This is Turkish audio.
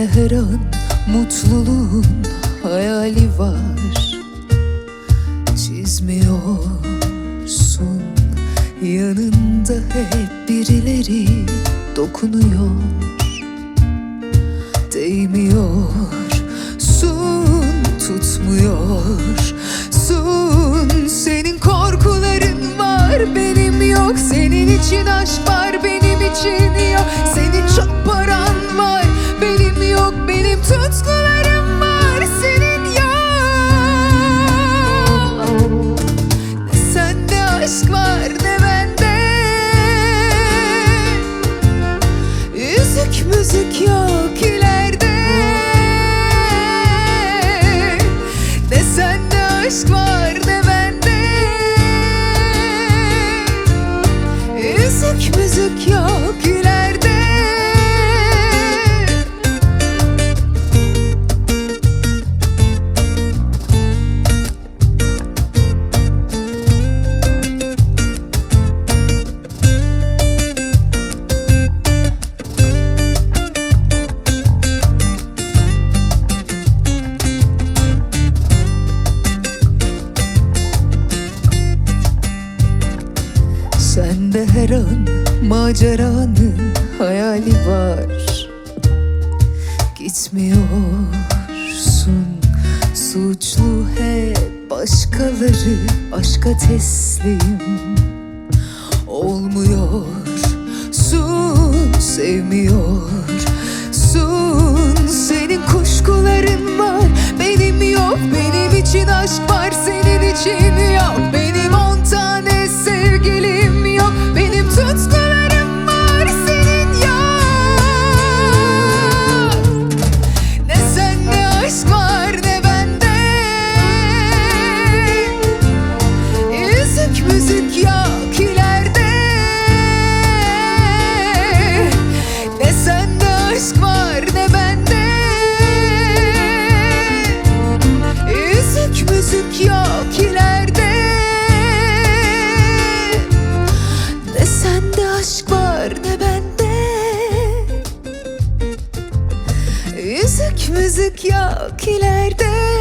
Senle her an mutluluğun hayali var. Çizmiyorsun, yanında hep birileri dokunuyor. Değmiyorsun, tutmuyorsun. Senin korkuların var, benim yok. Senin için aşk var, benim için yok. Senin çok paran var, benim yok. Benim tutkularım var, senin yok. Ne sende aşk var ne bende. Yüzük müzik yok ileride. Ne sende aşk var ne bende. Yüzük müzik yok ileride. Sende her an maceranın hayali var. Gitmiyorsun, suçlu hep başkaları. Aşka teslim olmuyorsun, sevmiyorsun. Senin kuşkuların var, benim yok. Benim için aşk var, senin için yok. Benim 10 tane sevgilim yok. Benim tutkularım var, senin yok. Ne sende aşk var ne bende. Yüzük müzik yok ileride. Ne sende aşk var ne bende. Yüzük müzik yok ileride. Ne sende aşk var ne bende. Yüzük müzik yok ileride.